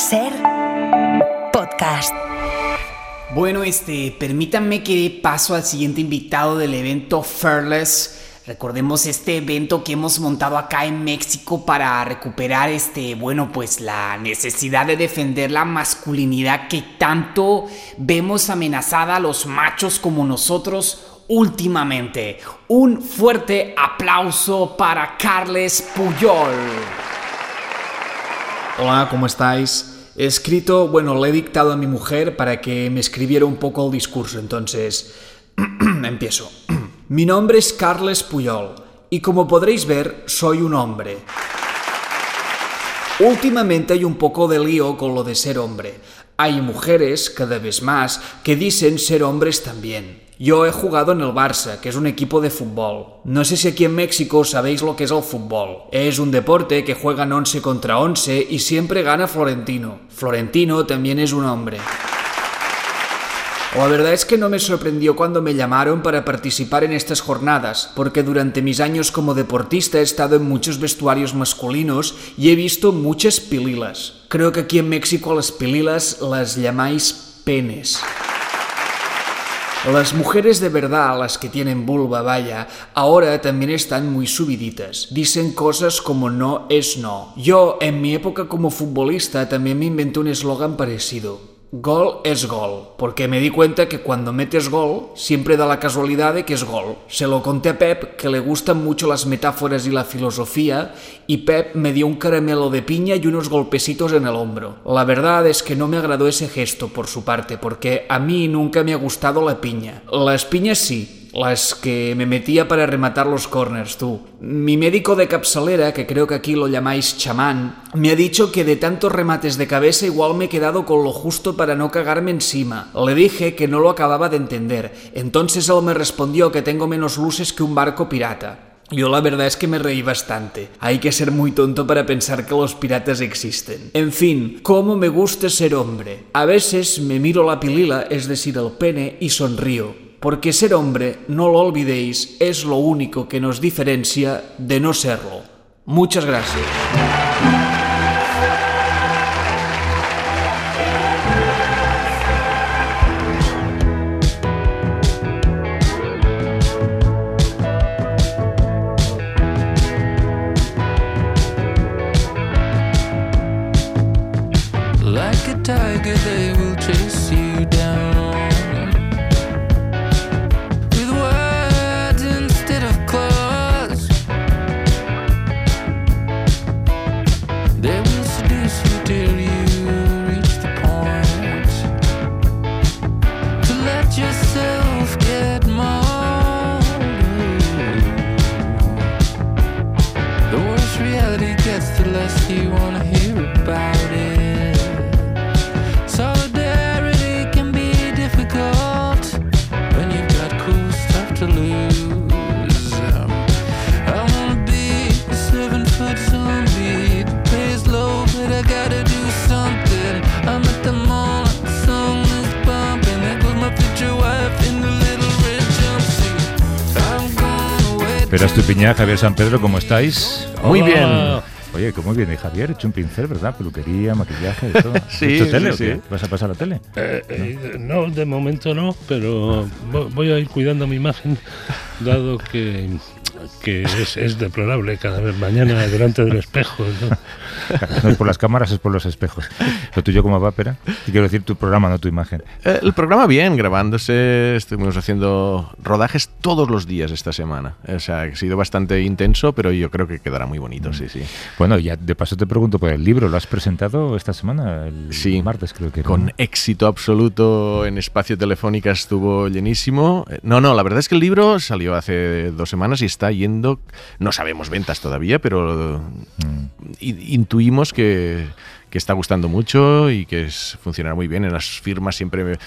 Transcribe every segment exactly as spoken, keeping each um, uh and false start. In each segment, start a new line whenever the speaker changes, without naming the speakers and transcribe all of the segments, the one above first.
Ser Podcast.
Bueno, este, permítanme que dé paso al siguiente invitado del evento Fearless. Recordemos este evento que hemos montado acá en México para recuperar este, bueno, pues la necesidad de defender la masculinidad que tanto vemos amenazada a los machos como nosotros últimamente. Un fuerte aplauso para Carles Puyol.
Hola, ¿cómo estáis? He escrito, bueno, le he dictado a mi mujer para que me escribiera un poco el discurso, entonces empiezo. Mi nombre es Carles Puyol y como podréis ver, soy un hombre. Últimamente hay un poco de lío con lo de ser hombre. Hay mujeres, cada vez más, que dicen ser hombres también. Yo he jugado en el Barça, que es un equipo de fútbol. No sé si aquí en México sabéis lo que es el fútbol. Es un deporte que juegan once contra once y siempre gana Florentino. Florentino también es un hombre. La verdad es que no me sorprendió cuando me llamaron para participar en estas jornadas, porque durante mis años como deportista he estado en muchos vestuarios masculinos y he visto muchas pililas. Creo que aquí en México a las pililas las llamáis penes. Las mujeres de verdad, las que tienen vulva, vaya, ahora también están muy subiditas. Dicen cosas como no es no. Yo, en mi época como futbolista, también me inventé un eslogan parecido. Gol es gol, porque me di cuenta que cuando metes gol, siempre da la casualidad de que es gol. Se lo conté a Pep, que le gustan mucho las metáforas y la filosofía, y Pep me dio un caramelo de piña y unos golpecitos en el hombro. La verdad es que no me agradó ese gesto por su parte, porque a mí nunca me ha gustado la piña. Las piñas sí. Las que me metía para rematar los corners, tú. Mi médico de capsalera, que creo que aquí lo llamáis chamán, me ha dicho que de tantos remates de cabeza igual me he quedado con lo justo para no cagarme encima. Le dije que no lo acababa de entender. Entonces él me respondió que tengo menos luces que un barco pirata. Yo la verdad es que me reí bastante. Hay que ser muy tonto para pensar que los piratas existen. En fin, cómo me gusta ser hombre. A veces me miro la pilila, es decir, el pene, y sonrío. Porque ser hombre, no lo olvidéis, es lo único que nos diferencia de no serlo. Muchas gracias.
Like a tiger, they will chase you down.
Esperas tu piña, Javier San Pedro, ¿cómo estáis?
Muy bien.
Oye, ¿cómo viene Javier? He hecho un pincel, ¿verdad? Peluquería, maquillaje, de todo.
Sí,
¿Has hecho tele
sí,
o qué?
sí.
¿Vas a pasar a la tele?
Eh, eh, no, de momento no, pero voy a ir cuidando mi imagen, dado que, que es, es deplorable cada vez mañana delante del espejo, ¿no?
No es por las cámaras, es por los espejos. Lo tuyo, ¿cómo va, Pera? Y quiero decir tu programa, no tu imagen.
Eh, el programa bien, grabándose, estuvimos haciendo rodajes todos los días esta semana. O sea, ha sido bastante intenso, pero yo creo que quedará muy bonito, mm. sí, sí.
Bueno, ya de paso te pregunto por el libro, ¿lo has presentado esta semana? El
sí,
martes creo que.
Con
¿no?
éxito absoluto en Espacio Telefónica, estuvo llenísimo. No, no, la verdad es que el libro salió hace dos semanas y está yendo, no sabemos ventas todavía, pero mm. intuimos que, que está gustando mucho y que es, funcionará muy bien. En las firmas siempre me,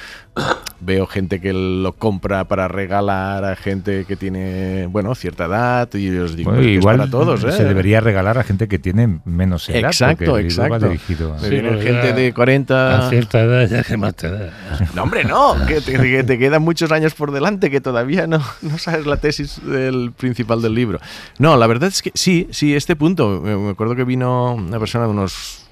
veo gente que lo compra para regalar a gente que tiene, bueno, cierta edad, y os digo,
bueno,
pues,
igual
que es para todos, ¿eh?
Se debería regalar a gente que tiene menos edad.
Exacto, exacto.
Va dirigido a...
Sí, viene gente de cuarenta...
A cierta edad ya que más te da.
No, hombre, no, que te, que te quedan muchos años por delante, que todavía no, no sabes la tesis del principal del libro. No, la verdad es que sí, sí, este punto, me acuerdo que vino una persona de unos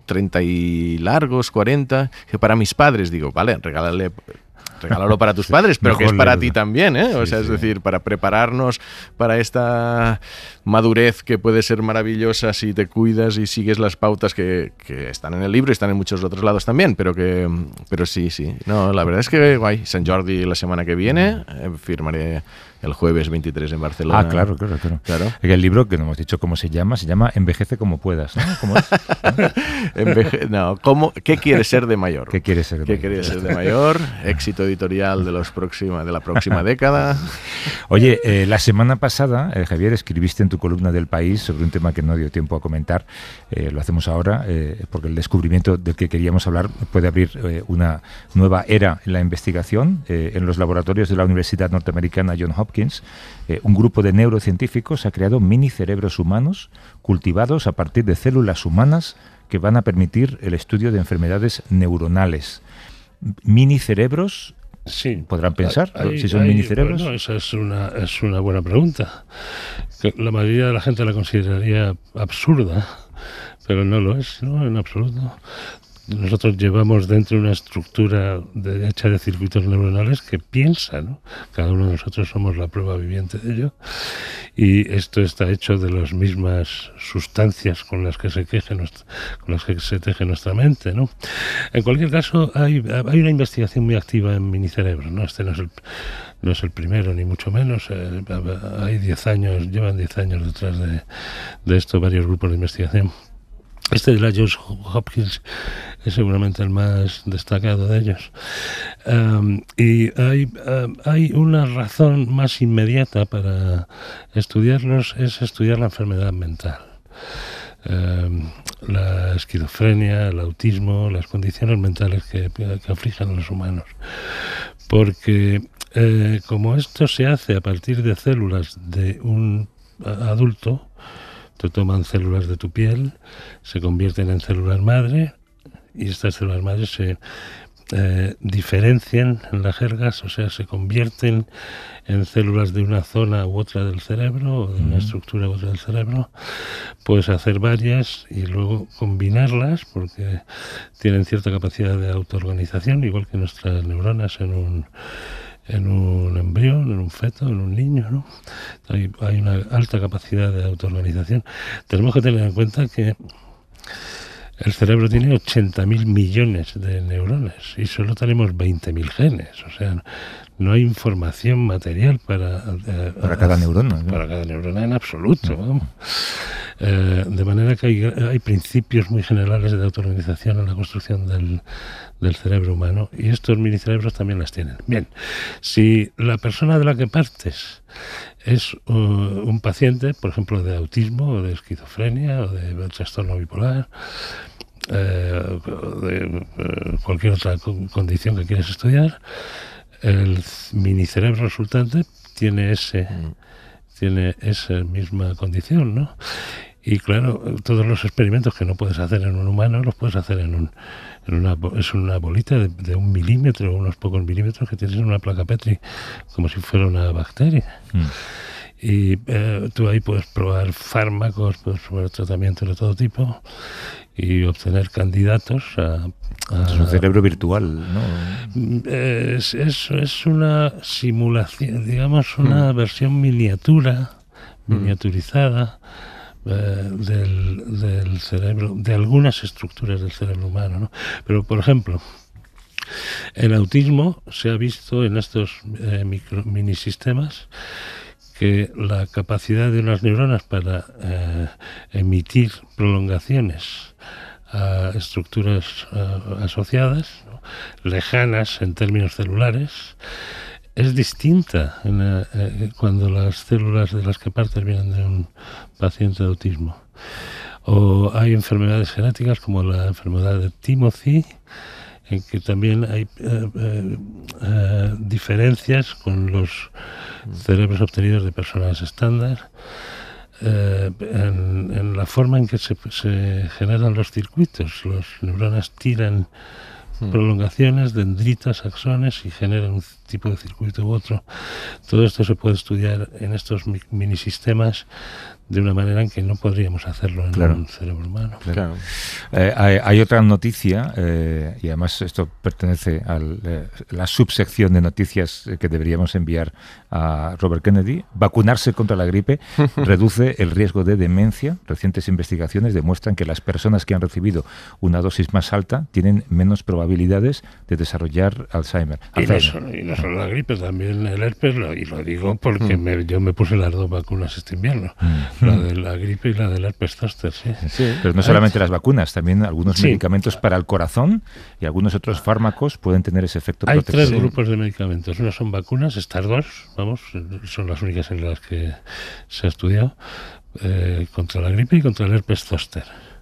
treinta y largos, cuarenta, que para mis padres, digo, vale, regálale... Regálalo para tus padres, pero que es para ti también, ¿eh? O sea, es decir, para prepararnos para esta madurez que puede ser maravillosa si te cuidas y sigues las pautas que, que están en el libro y están en muchos otros lados también, pero que pero sí, sí. No, la verdad es que guay. Sant Jordi la semana que viene, eh, firmaré el jueves veintitrés en Barcelona.
Ah, claro, claro, claro.
claro.
El libro, que no hemos dicho cómo se llama, se llama Envejece como puedas, ¿no? ¿Cómo es?
Enveje- no, ¿cómo, ¿qué quieres ser de mayor?
¿Qué quieres ser de
¿Qué
mayor?
quieres ser de mayor? Éxito editorial de, los próxima, de la próxima década.
Oye, eh, la semana pasada, eh, Javier, escribiste en tu columna del País sobre un tema que no dio tiempo a comentar. Eh, lo hacemos ahora eh, porque el descubrimiento del que queríamos hablar puede abrir eh, una nueva era en la investigación. Eh, en los laboratorios de la Universidad Norteamericana Johns Hopkins, eh, un grupo de neurocientíficos ha creado mini cerebros humanos cultivados a partir de células humanas que van a permitir el estudio de enfermedades neuronales. Mini cerebros.
Sí.
¿Podrán pensar
Hay,
si son
hay,
minicerebros?
Bueno, esa es una, es una buena pregunta. Que la mayoría de la gente la consideraría absurda, pero no lo es, ¿no? En absoluto. Nosotros llevamos dentro una estructura de, hecha de circuitos neuronales que piensa, ¿no? Cada uno de nosotros somos la prueba viviente de ello. Y esto está hecho de las mismas sustancias con las que se queje nuestra, con las que se teje nuestra mente, ¿no? En cualquier caso, hay, hay una investigación muy activa en minicerebros, ¿no? Este no es el, no es el primero, ni mucho menos. Eh, hay diez años, llevan diez años detrás de, de esto, varios grupos de investigación. Este de la Johns Hopkins es seguramente el más destacado de ellos. Um, y hay, um, hay una razón más inmediata para estudiarlos, es estudiar la enfermedad mental. Um, la esquizofrenia, el autismo, las condiciones mentales que, que afligen a los humanos. Porque eh, como esto se hace a partir de células de un adulto, te toman células de tu piel, se convierten en células madre y estas células madre se eh, diferencian en las jergas, o sea, se convierten en células de una zona u otra del cerebro, o de una estructura u otra del cerebro. Puedes hacer varias y luego combinarlas porque tienen cierta capacidad de autoorganización, igual que nuestras neuronas en un en un embrión, en un feto, en un niño, ¿no? Hay, hay una alta capacidad de autoorganización. Tenemos que tener en cuenta que el cerebro tiene ochenta mil millones de neurones y solo tenemos veinte mil genes. O sea, no hay información material para... Eh,
para cada neurona, ¿no?
Para cada neurona en absoluto. ¿no? Eh, de manera que hay, hay principios muy generales de autoorganización en la construcción del, del cerebro humano y estos minicerebros también las tienen. Bien, si la persona de la que partes es uh, un paciente, por ejemplo, de autismo o de esquizofrenia o de, de trastorno bipolar, eh, o de eh, cualquier otra condición que quieras estudiar, el minicerebro resultante tiene ese mm. tiene esa misma condición, ¿no? Y claro, todos los experimentos que no puedes hacer en un humano los puedes hacer en un en una es una bolita de, de un milímetro, unos pocos milímetros que tienes en una placa Petri, como si fuera una bacteria. Mm. Y eh, tú ahí puedes probar fármacos, puedes probar tratamientos de todo tipo y obtener candidatos a... a
es un cerebro virtual, ¿no?
Es, es, es una simulación, digamos, una mm. versión miniatura, mm. miniaturizada eh, del, del cerebro, de algunas estructuras del cerebro humano, ¿no? Pero, por ejemplo, el autismo se ha visto en estos eh, micro, minisistemas que la capacidad de unas neuronas para eh, emitir prolongaciones a estructuras uh, asociadas, ¿no? lejanas en términos celulares, es distinta en, eh, cuando las células de las que partes vienen de un paciente de autismo. O hay enfermedades genéticas como la enfermedad de Timothy, en que también hay eh, eh, eh, diferencias con los cerebros obtenidos de personas estándar, eh, en, en la forma en que se, se generan los circuitos. Los neuronas tiran mm. prolongaciones, dendritas, axones y generan un tipo de circuito u otro. Todo esto se puede estudiar en estos mi, minisistemas de una manera en que no podríamos hacerlo en
Claro.
un cerebro humano.
Claro.
Eh, hay, hay otra noticia, eh, y además esto pertenece a eh, la subsección de noticias que deberíamos enviar a Robert Kennedy. Vacunarse contra la gripe reduce el riesgo de demencia. Recientes investigaciones demuestran que las personas que han recibido una dosis más alta tienen menos probabilidades de desarrollar Alzheimer.
Y no,
Alzheimer.
solo, y no solo la gripe, también el herpes, lo, y lo digo porque me, yo me puse las dos vacunas este invierno, la de la gripe y la del herpes zóster, sí.
Pero no solamente las vacunas, también algunos
Sí.
medicamentos para el corazón y algunos otros fármacos pueden tener ese efecto
Hay
protector.
tres grupos de medicamentos. Una son vacunas, estas dos, vamos, son las únicas en las que se ha estudiado, eh, contra la gripe y contra el herpes zóster,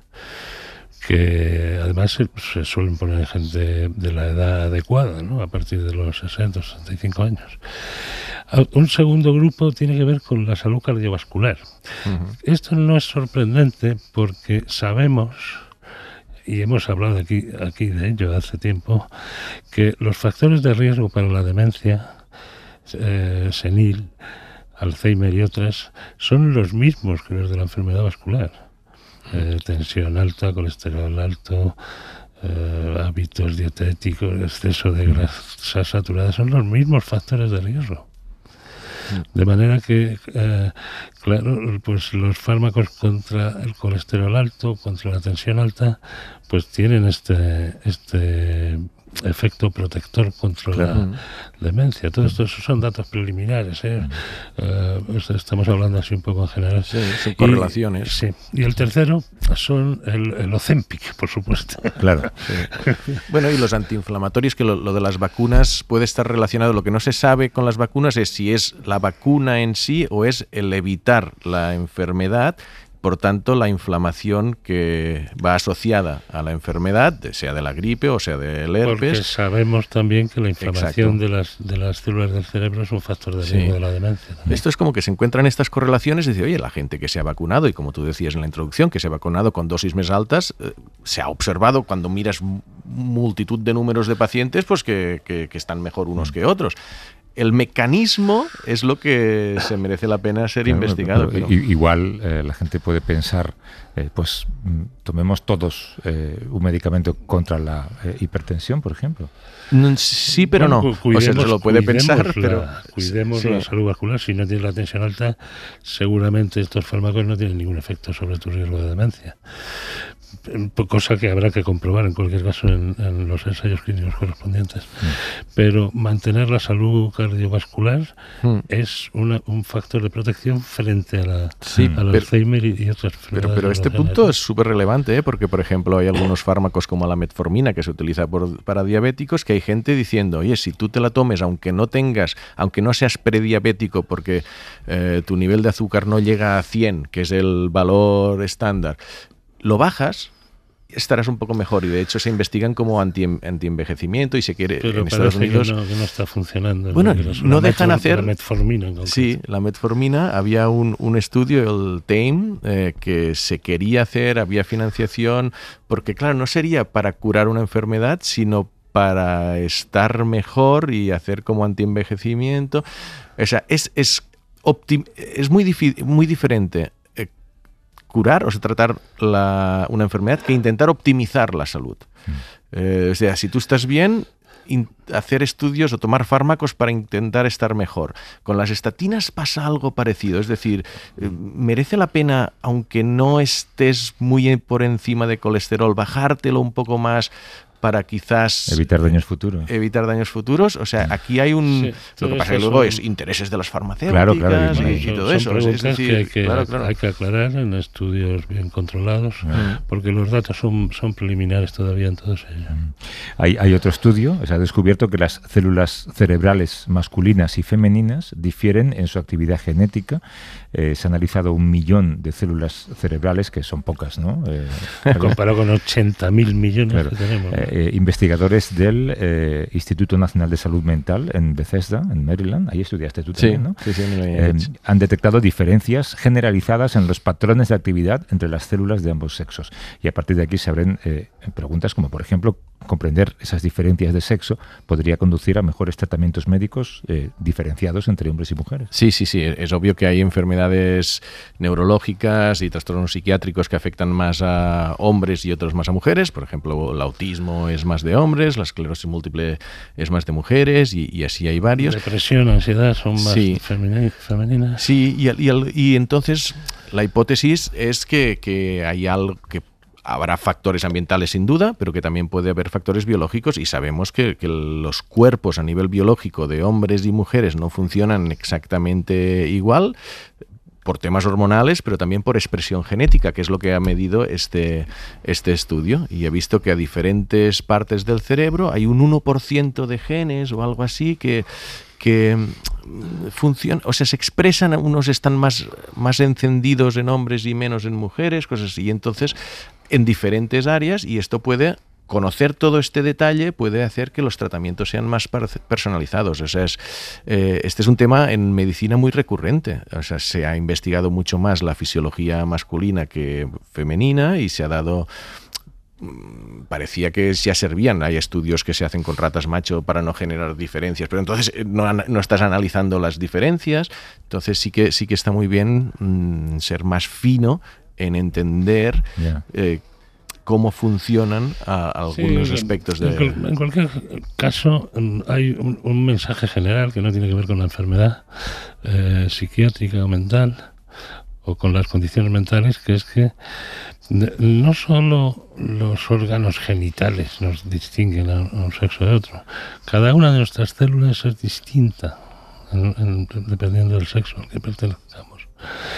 que además se, se suelen poner en gente de la edad adecuada, ¿no? A partir de los sesenta, sesenta y cinco años. Un segundo grupo tiene que ver con la salud cardiovascular. Uh-huh. Esto no es sorprendente porque sabemos, y hemos hablado aquí, aquí de ello hace tiempo, que los factores de riesgo para la demencia eh, senil, Alzheimer y otras, son los mismos que los de la enfermedad vascular. Eh, tensión alta, colesterol alto, eh, hábitos dietéticos, exceso de grasa saturada, son los mismos factores de riesgo. De manera que, eh, claro, pues los fármacos contra el colesterol alto, contra la tensión alta, pues tienen este este efecto protector contra claro. la demencia. Todo esto son datos preliminares, ¿eh? Uh, estamos hablando así un poco en general.
Sí, son correlaciones.
Y, sí. Y el tercero son el, el Ozempic, por supuesto.
Claro.
Sí. Bueno, y los antiinflamatorios, que lo, lo de las vacunas puede estar relacionado. Lo que no se sabe con las vacunas es si es la vacuna en sí o es el evitar la enfermedad. Por tanto, la inflamación que va asociada a la enfermedad, sea de la gripe o sea del herpes.
Porque sabemos también que la inflamación de las, de las células del cerebro es un factor de riesgo sí. de la demencia. También.
Esto es como que se encuentran estas correlaciones y dice, oye, la gente que se ha vacunado, y como tú decías en la introducción, que se ha vacunado con dosis más altas, eh, se ha observado cuando miras multitud de números de pacientes, pues que, que, que están mejor unos que otros. El mecanismo es lo que se merece la pena ser claro, investigado.
Pero, pero... Igual eh, la gente puede pensar, eh, pues tomemos todos eh, un medicamento contra la eh, hipertensión, por ejemplo.
Sí, pero bueno, no. Cuidemos, o sea, se lo puede pensar,
la,
pero...
Cuidemos sí. la salud vascular. Si no tienes la tensión alta, seguramente estos fármacos no tienen ningún efecto sobre tu riesgo de demencia. Cosa que habrá que comprobar en cualquier caso en, en los ensayos clínicos correspondientes. Mm. Pero mantener la salud cardiovascular mm. es una, un factor de protección frente a la,
sí,
al
pero,
Alzheimer y, y otras enfermedades.
Pero, pero este punto es súper relevante, ¿eh? Porque, por ejemplo, hay algunos fármacos como la metformina que se utiliza por, para diabéticos, que hay gente diciendo, oye, si tú te la tomes, aunque no tengas, aunque no seas prediabético, porque eh, tu nivel de azúcar no llega a cien, que es el valor estándar, lo bajas, estarás un poco mejor, y de hecho se investigan como anti, anti-envejecimiento y se quiere
pero
en Estados Unidos
que no, que no está funcionando.
Bueno, no dejan
metfor,
hacer
la metformina. En
sí, la metformina, había un, un estudio, el T A M, eh, que se quería hacer, había financiación, porque claro, no sería para curar una enfermedad, sino para estar mejor y hacer como anti-envejecimiento. O sea, es, es, optim, es muy, difi, muy diferente curar, o sea, tratar la, una enfermedad, que intentar optimizar la salud. Mm. Eh, o sea, si tú estás bien, in, hacer estudios o tomar fármacos para intentar estar mejor. Con las estatinas pasa algo parecido, es decir, eh, merece la pena, aunque no estés muy por encima de colesterol, bajártelo un poco más para quizás...
Evitar daños futuros.
Evitar daños futuros. O sea, aquí hay un... Sí, lo que pasa es que luego son... es intereses de las farmacéuticas claro, claro, y, y, y todo
son
eso.
Preguntas
es decir,
que hay que,
claro, claro.
hay que aclarar en estudios bien controlados, mm. porque los datos son, son preliminares todavía en todos ellos. Mm.
Hay, hay otro estudio, se ha descubierto que las células cerebrales masculinas y femeninas difieren en su actividad genética. Eh, se ha analizado un millón de células cerebrales, que son pocas, ¿no? Eh,
Comparado con ochenta mil millones claro. que tenemos. ¿no?
Eh, investigadores del eh, Instituto Nacional de Salud Mental en Bethesda, en Maryland, ahí estudiaste tú también,
sí,
¿no?
Sí, sí,
eh, han detectado diferencias generalizadas en los patrones de actividad entre las células de ambos sexos. Y a partir de aquí se abren eh, preguntas como, por ejemplo, comprender esas diferencias de sexo podría conducir a mejores tratamientos médicos eh, diferenciados entre hombres y mujeres.
Sí, sí, sí. Es obvio que hay enfermedades neurológicas y trastornos psiquiátricos que afectan más a hombres y otros más a mujeres. Por ejemplo, el autismo es más de hombres, la esclerosis múltiple es más de mujeres y, y así hay varios.
Depresión, ansiedad son más
sí.
femeni- femeninas.
Sí, y, y, y entonces la hipótesis es que, que hay algo que habrá factores ambientales sin duda, pero que también puede haber factores biológicos y sabemos que, que los cuerpos a nivel biológico de hombres y mujeres no funcionan exactamente igual por temas hormonales, pero también por expresión genética, que es lo que ha medido este, este estudio. Y he visto que a diferentes partes del cerebro hay un uno por ciento de genes o algo así que... que funcionan, o sea, se expresan, unos están más, más encendidos en hombres y menos en mujeres, cosas así, y entonces en diferentes áreas, y esto puede, conocer todo este detalle puede hacer que los tratamientos sean más personalizados. O sea, es, eh, este es un tema en medicina muy recurrente. O sea, se ha investigado mucho más la fisiología masculina que femenina y se ha dado... parecía que ya servían, hay estudios que se hacen con ratas macho para no generar diferencias, pero entonces no, no estás analizando las diferencias, entonces sí que sí que está muy bien mmm, ser más fino en entender yeah. eh, cómo funcionan a, a algunos sí, aspectos de...
En cualquier caso hay un, un mensaje general que no tiene que ver con la enfermedad eh, psiquiátrica o mental o con las condiciones mentales, que es que no solo los órganos genitales nos distinguen a un sexo de otro, cada una de nuestras células es distinta en, en, dependiendo del sexo al que pertenezcamos.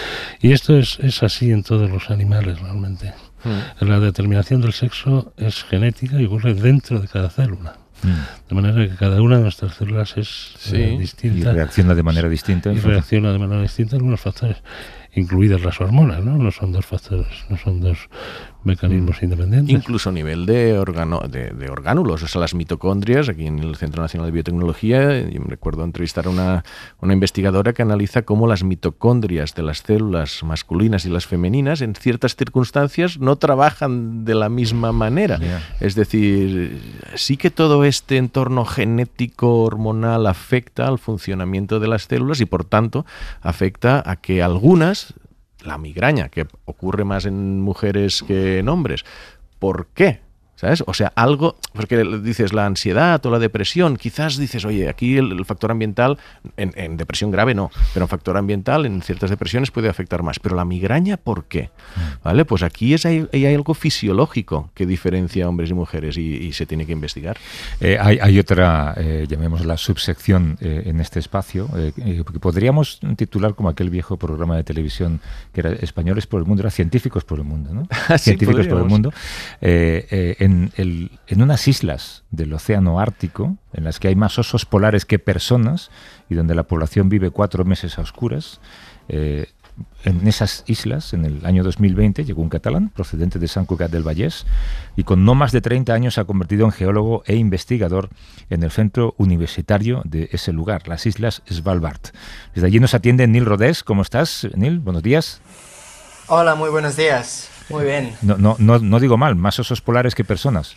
Y esto es, es así en todos los animales realmente. Mm. La determinación del sexo es genética y ocurre dentro de cada célula. Mm. De manera que cada una de nuestras células es sí. eh, distinta.
Y reacciona de manera distinta.
Y entonces. reacciona de manera distinta a algunos factores, incluidas las hormonas, ¿no? No son dos factores, no son dos mecanismos mm. independientes.
Incluso a nivel de, organo, de, de orgánulos, o sea, las mitocondrias, aquí en el Centro Nacional de Biotecnología, yo me recuerdo entrevistar a una, una investigadora que analiza cómo las mitocondrias de las células masculinas y las femeninas en ciertas circunstancias no trabajan de la misma manera. Yeah. Es decir, sí que todo este entorno genético hormonal afecta al funcionamiento de las células y por tanto afecta a que algunas, la migraña, que ocurre más en mujeres que en hombres. ¿Por qué? ¿Sabes? O sea, algo, porque dices la ansiedad o la depresión, quizás dices, oye, aquí el, el factor ambiental, en, en depresión grave no, pero en factor ambiental en ciertas depresiones puede afectar más. Pero la migraña, ¿por qué? ¿Vale? Pues aquí es, hay, hay algo fisiológico que diferencia a hombres y mujeres y, y se tiene que investigar.
Eh, hay, hay otra, eh, llamémosla subsección eh, en este espacio, eh, que podríamos titular como aquel viejo programa de televisión que era Españoles por el Mundo, era Científicos por el Mundo, ¿no?
Sí,
Científicos por el Mundo. Eh, eh, en En, el, en unas islas del océano Ártico, en las que hay más osos polares que personas y donde la población vive cuatro meses a oscuras, eh, en esas islas, en el año dos mil veinte, llegó un catalán procedente de Sant Cugat del Vallès y con no más de treinta años se ha convertido en geólogo e investigador en el centro universitario de ese lugar, las islas Svalbard. Desde allí nos atiende Nil Rodés. ¿Cómo estás, Nil? Buenos días.
Hola, muy buenos días. Muy bien.
No, no, no, no digo mal, más osos polares que personas.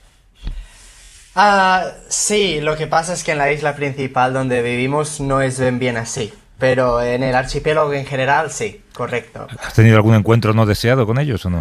Ah, uh, sí, lo que pasa es que en la isla principal donde vivimos no es bien, bien así, pero en el archipiélago en general sí, correcto.
¿Has tenido algún encuentro no deseado con ellos o no?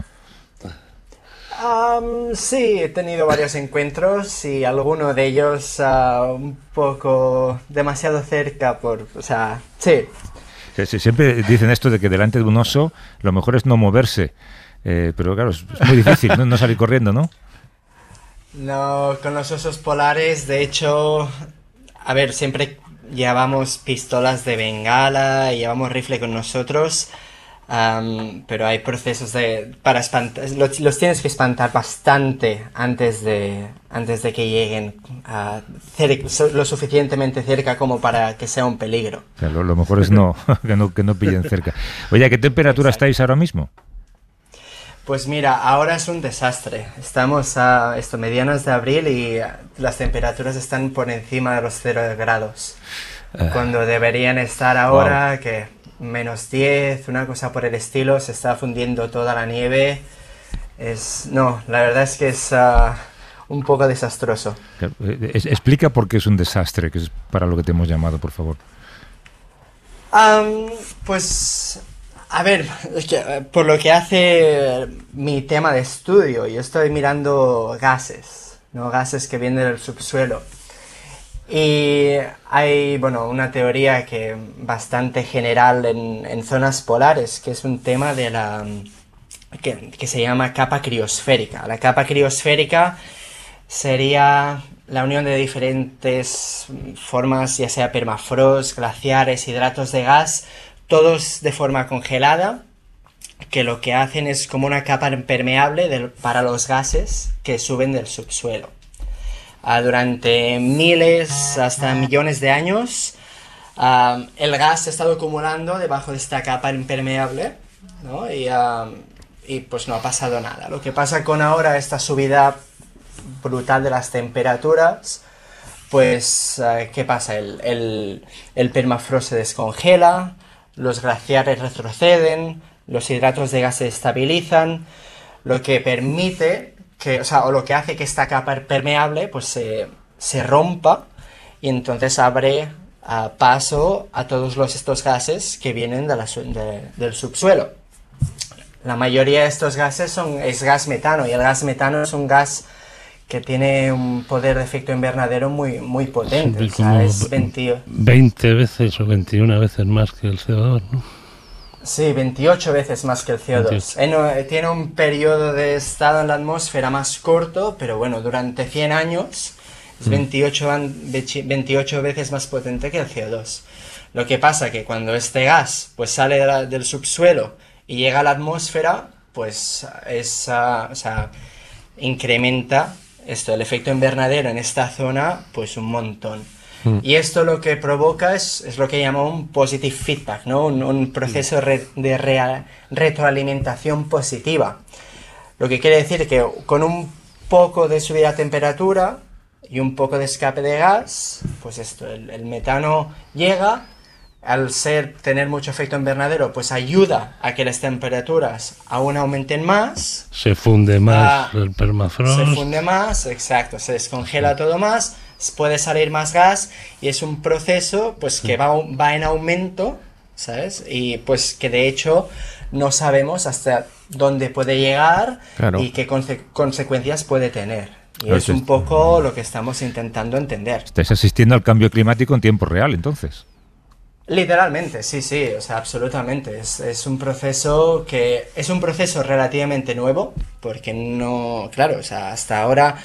Um, sí, he tenido varios encuentros y alguno de ellos uh, un poco demasiado cerca por, o sea, sí.
Sí, siempre dicen esto de que delante de un oso lo mejor es no moverse. Eh, pero claro, es, es muy difícil ¿no? no salir corriendo, ¿no?
No, con los osos polares, de hecho, a ver, siempre llevamos pistolas de bengala y llevamos rifle con nosotros, um, pero hay procesos de para espantar, los, los tienes que espantar bastante antes de antes de que lleguen uh, cerca, lo suficientemente cerca como para que sea un peligro.
O sea, lo, lo mejor es no que no que no pillen cerca. Oye, ¿a qué temperatura Exacto. estáis ahora mismo?
Pues mira, ahora es un desastre. Estamos a esto, medianos de abril y las temperaturas están por encima de los cero grados. Uh, cuando deberían estar ahora, wow. que menos diez, una cosa por el estilo, se está fundiendo toda la nieve. Es, no, la verdad es que es uh, un poco desastroso.
Claro, eh, es, explica por qué es un desastre, que es para lo que te hemos llamado, por favor.
Um, pues, a ver, es que, eh, por lo que hace mi tema de estudio, yo estoy mirando gases, ¿no? Gases que vienen del subsuelo. Y hay, bueno, una teoría que bastante general en, en zonas polares, que es un tema de la que, que se llama capa criosférica. La capa criosférica sería la unión de diferentes formas, ya sea permafrost, glaciares, hidratos de gas, todos de forma congelada, que lo que hacen es como una capa impermeable del, para los gases que suben del subsuelo. Uh, durante miles hasta millones de años, uh, el gas se ha estado acumulando debajo de esta capa impermeable, ¿no? Y, uh, y pues no ha pasado nada. Lo que pasa con ahora esta subida brutal de las temperaturas, pues uh, ¿qué pasa? El, el, el permafrost se descongela, los glaciares retroceden, los hidratos de gas se estabilizan, lo que permite que, o sea, o lo que hace que esta capa permeable pues se, se rompa y entonces abre uh, paso a todos los, estos gases que vienen de la, de, del subsuelo. La mayoría de estos gases son, es gas metano, y el gas metano es un gas que tiene un poder de efecto invernadero muy, muy potente.
Sí,
o sea, es veinte...
veinte veces o veintiuna veces más que el C O dos, ¿no?
Sí, veintiocho veces más que el C O dos. Eh, no, eh, tiene un periodo de estado en la atmósfera más corto, pero bueno, durante cien años es veintiocho, veintiocho veces más potente que el C O dos. Lo que pasa que cuando este gas pues sale de la, del subsuelo y llega a la atmósfera, pues es, uh, o sea, incrementa esto, el efecto invernadero en esta zona, pues un montón. Mm. Y esto lo que provoca es, es lo que llama un positive feedback, ¿no? Un, un proceso re, de re, retroalimentación positiva. Lo que quiere decir que con un poco de subida de temperatura y un poco de escape de gas, pues esto, el, el metano llega, al ser, tener mucho efecto invernadero, pues ayuda a que las temperaturas aún aumenten más.
Se funde más uh, el permafrost.
Se funde más, exacto, se descongela sí. todo más, puede salir más gas y es un proceso pues que va, va en aumento, ¿sabes? Y pues que de hecho no sabemos hasta dónde puede llegar claro. y qué conse- consecuencias puede tener. Y claro, es un poco lo que estamos intentando entender.
Estáis asistiendo al cambio climático en tiempo real, entonces.
Literalmente, sí, sí, o sea, absolutamente. Es, es un proceso que es un proceso relativamente nuevo, porque no, claro, o sea, hasta ahora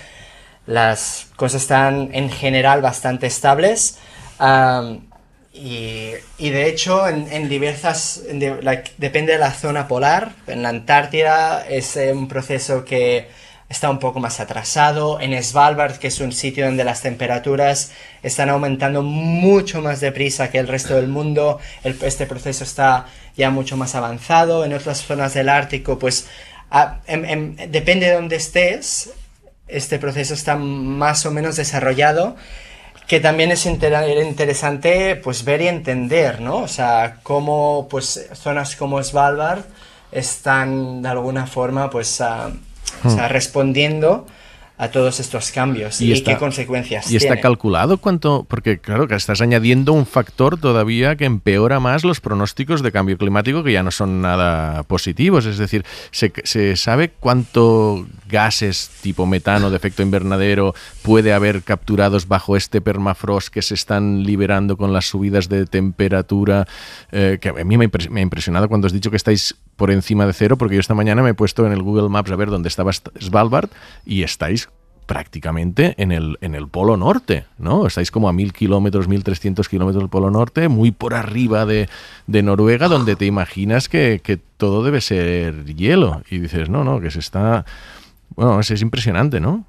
las cosas están en general bastante estables um, y, y de hecho en, en diversas, en de, like, depende de la zona polar. En la Antártida es eh, un proceso que está un poco más atrasado. En Svalbard, que es un sitio donde las temperaturas están aumentando mucho más deprisa que el resto del mundo, el, este proceso está ya mucho más avanzado. En otras zonas del Ártico, pues a, en, en, depende de dónde estés, este proceso está más o menos desarrollado, que también es inter- interesante pues ver y entender, ¿no? O sea, cómo pues zonas como Svalbard están de alguna forma pues uh, O sea, respondiendo a todos estos cambios y, y está, qué consecuencias
¿Y
tiene.
está calculado cuánto? Porque claro, que estás añadiendo un factor todavía que empeora más los pronósticos de cambio climático, que ya no son nada positivos. Es decir, ¿se, se sabe cuánto gases tipo metano de efecto invernadero puede haber capturados bajo este permafrost que se están liberando con las subidas de temperatura? Eh, que a mí me, impres- me ha impresionado cuando has dicho que estáis por encima de cero, porque yo esta mañana me he puesto en el Google Maps a ver dónde estaba Svalbard y estáis prácticamente en el, en el Polo Norte, ¿no? Estáis como a mil kilómetros, mil trescientos kilómetros del Polo Norte, muy por arriba de, de Noruega, donde te imaginas que, que todo debe ser hielo. Y dices, no, no, que se está... Bueno, es, es impresionante, ¿no?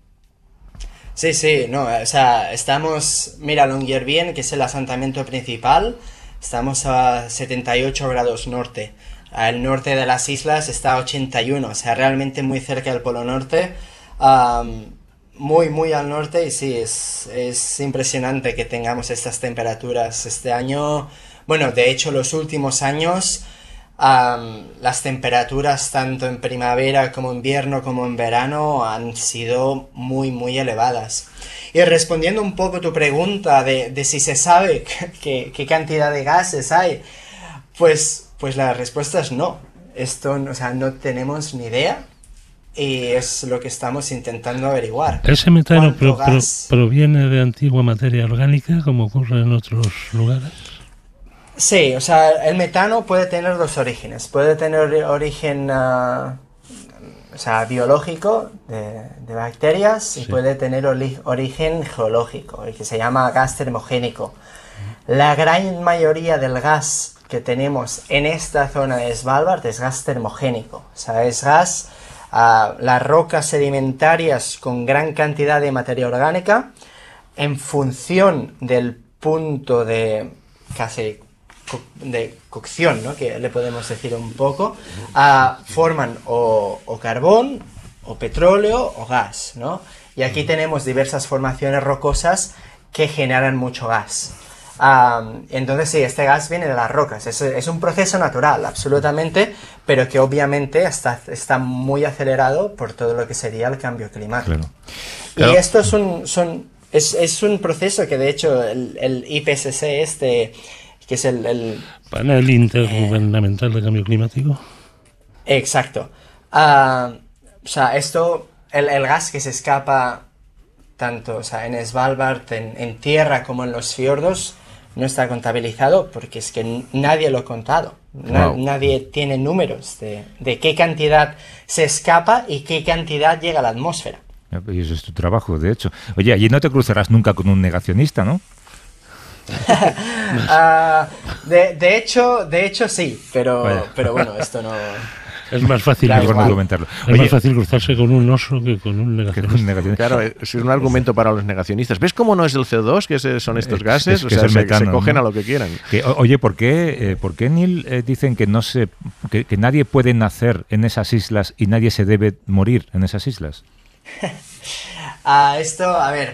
Sí, sí, no, o sea, estamos... Mira, Longyearbyen, que es el asentamiento principal, estamos a setenta y ocho grados norte. Al norte de las islas está a ochenta y uno, o sea, realmente muy cerca del Polo Norte. Um, muy, muy al norte, y sí, es, es impresionante que tengamos estas temperaturas este año. Bueno, de hecho, los últimos años Um, las temperaturas tanto en primavera como invierno como en verano han sido muy muy elevadas. Y respondiendo un poco a tu pregunta de, de si se sabe qué qué cantidad de gases hay, pues, pues la respuesta es no. Esto, o sea, no tenemos ni idea y es lo que estamos intentando averiguar.
¿Ese metano pro, pro,
gas...
proviene de antigua materia orgánica como ocurre en otros lugares?
Sí, o sea, el metano puede tener dos orígenes. Puede tener origen uh, o sea, biológico de, de bacterias sí. y puede tener ori- origen geológico, el que se llama gas termogénico. La gran mayoría del gas que tenemos en esta zona de Svalbard es gas termogénico. O sea, es gas, uh, las rocas sedimentarias con gran cantidad de materia orgánica, en función del punto de casi de cocción, ¿no? Que le podemos decir un poco, uh, forman o, o carbón, o petróleo, o gas, ¿no? Y aquí tenemos diversas formaciones rocosas que generan mucho gas. Um, entonces sí, este gas viene de las rocas, es, es un proceso natural, absolutamente, pero que obviamente está, está muy acelerado por todo lo que sería el cambio climático. Claro. Claro. Y esto es un, son, es, es un proceso que de hecho el, el I P C C este... que es el... el
Panel Intergubernamental eh, de Cambio Climático.
Exacto. Uh, o sea, esto, el, el gas que se escapa tanto o sea, en Svalbard, en, en tierra como en los fiordos, no está contabilizado porque es que nadie lo ha contado. Na, wow. Nadie tiene números de, de qué cantidad se escapa y qué cantidad llega a la atmósfera.
Y eso es tu trabajo, de hecho. Oye, allí no te cruzarás nunca con un negacionista, ¿no?
uh, de, de hecho de hecho sí, pero, pero bueno, esto no...
Es más fácil,
claro, no comentarlo.
Es
Oye,
más fácil cruzarse con un oso que con un negacionista.
Un negacionista.
Claro, es un argumento para los negacionistas. ¿Ves cómo no es el C O dos, que son estos gases?
Es, es,
o sea,
es
se,
metano,
se cogen
¿no?
a lo que quieran.
Que, oye, ¿por qué, eh, ¿por qué Neil eh, dicen que no se, que, que nadie puede nacer en esas islas y nadie se debe morir en esas islas?
uh, esto, a ver...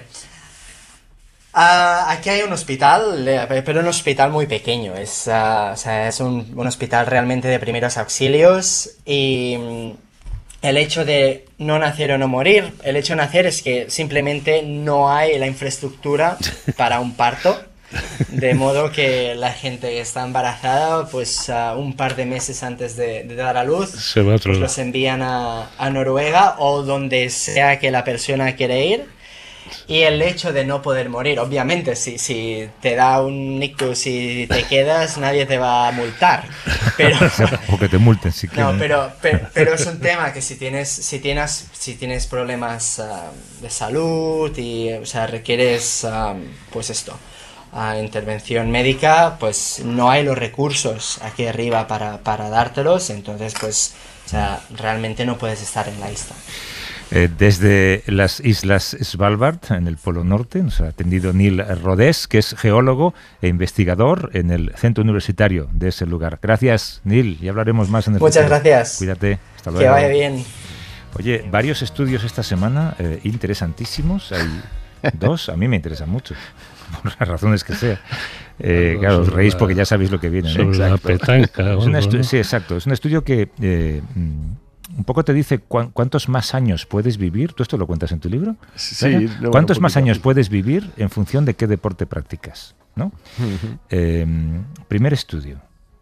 Uh, aquí hay un hospital, pero un hospital muy pequeño, es, uh, o sea, es un, un hospital realmente de primeros auxilios y um, el hecho de no nacer o no morir, el hecho de nacer es que simplemente no hay la infraestructura para un parto, de modo que la gente que está embarazada, pues uh, un par de meses antes de, de dar a luz,
Se va a
pues los envían a, a Noruega o donde sea que la persona quiere ir. Y el hecho de no poder morir, obviamente, si, si te da un ictus y te quedas, nadie te va a multar. Pero,
o que te multen si quieren.
No, pero, pero, pero es un tema que si tienes, si tienes, si tienes problemas uh, de salud y, o sea, requieres, um, pues esto, uh, intervención médica, pues no hay los recursos aquí arriba para, para dártelos, entonces, pues, o sea, realmente no puedes estar en la isla.
Eh, desde las islas Svalbard, en el Polo Norte, nos ha atendido Neil Rodés, que es geólogo e investigador en el centro universitario de ese lugar. Gracias, Neil, y hablaremos más en el
Muchas
futuro.
gracias.
Cuídate, hasta luego.
Que vaya bien.
Oye, varios estudios esta semana eh, interesantísimos. Hay dos, a mí me interesan mucho, por las razones que sea. Eh, claro, os reís porque ya sabéis lo que viene, ¿no?
Sobre la petanca.
Es un estu-
¿no?
Sí, exacto. Es un estudio que... Eh, un poco te dice cu- cuántos más años puedes vivir. ¿Tú esto lo cuentas en tu libro?
Sí.
No, ¿Cuántos más años puedes vivir en función de qué deporte practicas? ¿No? Uh-huh. eh, primer estudio.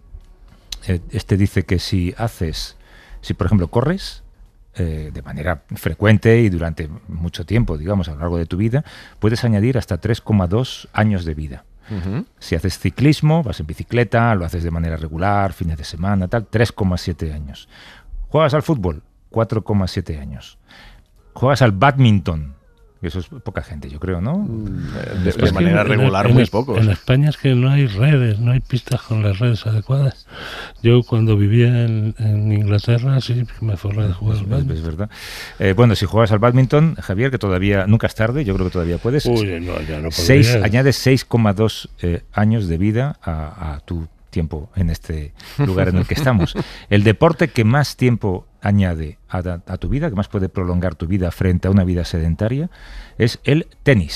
Eh, este dice que si haces, si por ejemplo corres eh, de manera frecuente y durante mucho tiempo, digamos, a lo largo de tu vida, puedes añadir hasta tres coma dos años de vida. Uh-huh. Si haces ciclismo, vas en bicicleta, lo haces de manera regular, fines de semana, tal, tres coma siete años. ¿Juegas al fútbol? cuatro coma siete años. ¿Juegas al bádminton? Eso es poca gente, yo creo, ¿no?
De, de manera en, regular,
en,
muy
en,
pocos.
En España es que no hay redes, no hay pistas con las redes adecuadas. Yo cuando vivía en, en Inglaterra sí me forré de jugar al bádminton.
Es verdad. Eh, bueno, si juegas al bádminton, Javier, que todavía nunca es tarde, yo creo que todavía puedes.
Uy, no, ya no
seis, añades seis coma dos eh, años de vida a, a tu tiempo en este lugar en el que estamos. El deporte que más tiempo añade a, a tu vida, que más puede prolongar tu vida frente a una vida sedentaria, es el tenis.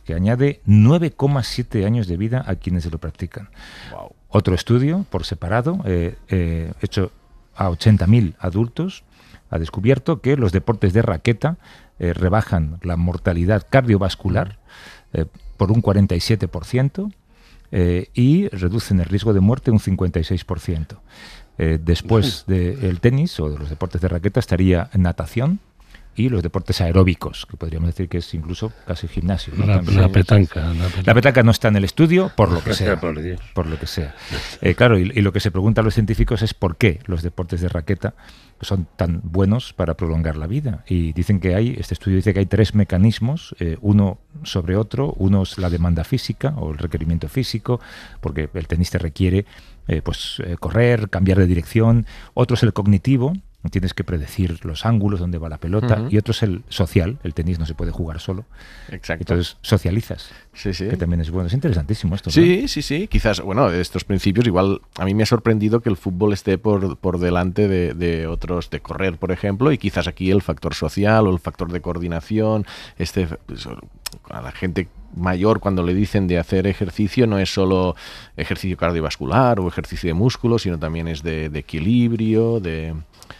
que añade nueve coma siete años de vida a quienes lo practican.
Wow.
Otro estudio, por separado, eh, eh, hecho a ochenta mil adultos, ha descubierto que los deportes de raqueta eh, rebajan la mortalidad cardiovascular eh, por un cuarenta y siete por ciento eh, y reducen el riesgo de muerte un cincuenta y seis por ciento. Eh, después del tenis o de los deportes de raqueta estaría natación y los deportes aeróbicos, que podríamos decir que es incluso casi gimnasio, ¿no?
La, la petanca. La petanca.
La petanca no está en el estudio, por lo que sea.
Por Dios.
Por lo que sea. Eh, claro, y, y lo que se preguntan los científicos es por qué los deportes de raqueta son tan buenos para prolongar la vida. Y dicen que hay, este estudio dice que hay tres mecanismos, eh, uno sobre otro. Uno es la demanda física o el requerimiento físico, porque el tenista requiere eh, pues eh, correr, cambiar de dirección. Otro es el cognitivo. Tienes que predecir los ángulos, dónde va la pelota. Uh-huh. Y otro es el social. El tenis no se puede jugar solo.
Exacto.
Entonces socializas.
Sí, sí.
Que también es bueno. Es interesantísimo esto, ¿no?
Sí, sí, sí. Quizás, bueno, estos principios, igual a mí me ha sorprendido que el fútbol esté por, por delante de, de otros, de correr, por ejemplo, y quizás aquí el factor social o el factor de coordinación, este, pues, a la gente mayor cuando le dicen de hacer ejercicio no es solo ejercicio cardiovascular o ejercicio de músculo, sino también es de, de equilibrio, de...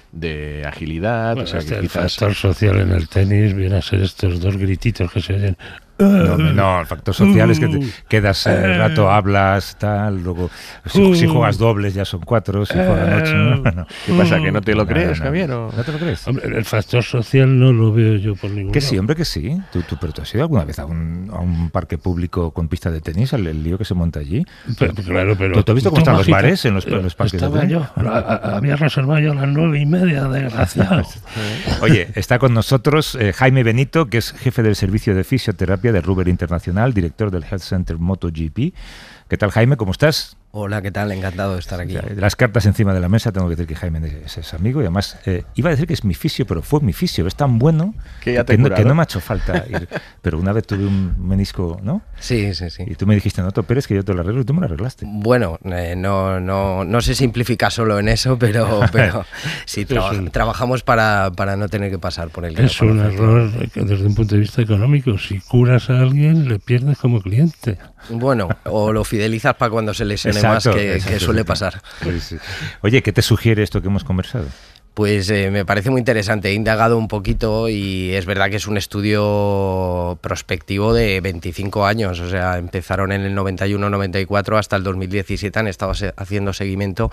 de agilidad.
Bueno,
o sea,
este
que
el
quizás...
factor social en el tenis viene a ser estos dos grititos que se oyen.
No, no, el factor social es que te quedas el rato, hablas, tal, luego si, si juegas dobles ya son cuatro, si juegan ocho, no, no.
¿Qué pasa? ¿Que no te lo
No,
crees,
no,
Javier? ¿O?
¿No te lo crees?
Hombre, el factor social no lo veo yo por ningún
Que
lado.
sí, hombre, que sí. ¿Tú, tú, pero tú has ido alguna vez a un, a un parque público con pista de tenis, el, el lío que se monta allí?
Pero, claro, pero...
¿Tú, tú has visto cómo
tú,
están los
majito,
bares en los, en los parques
estaba
de tenis?
yo, a- a- había reservado yo a las nueve y media, desgraciado.
Oye, está con nosotros eh, Jaime Benito, que es jefe del servicio de fisioterapia de Ruber Internacional, director del Health Center MotoGP. ¿Qué tal, Jaime? ¿Cómo estás?
Hola, ¿qué tal? Encantado de estar aquí.
Las cartas encima de la mesa, tengo que decir que Jaime es, es amigo y además eh, iba a decir que es mi fisio, pero fue mi fisio, es tan bueno
que, ya te
que, no,
curado.
que no me ha hecho falta ir. Pero una vez tuve un menisco, ¿no?
Sí, sí, sí.
Y tú me dijiste, no te operes, que yo te lo arreglo, y tú me lo arreglaste.
Bueno, eh, no, no, no se simplifica solo en eso, pero, pero sí, traba-
Es un-
trabajamos para, para no tener que pasar por el
Es un
quirófano.
error que desde un punto de vista económico. Si curas a alguien, le pierdes como cliente.
Bueno, o lo fidelizas para cuando se lesione más,
Exacto,
que,
exacto,
que suele
exacto.
pasar.
Sí, sí. Oye, ¿qué te sugiere esto que hemos conversado?
Pues eh, me parece muy interesante. He indagado un poquito y es verdad que es un estudio prospectivo de veinticinco años. O sea, empezaron en el noventa y uno noventa y cuatro hasta el dos mil diecisiete, han estado se- haciendo seguimiento.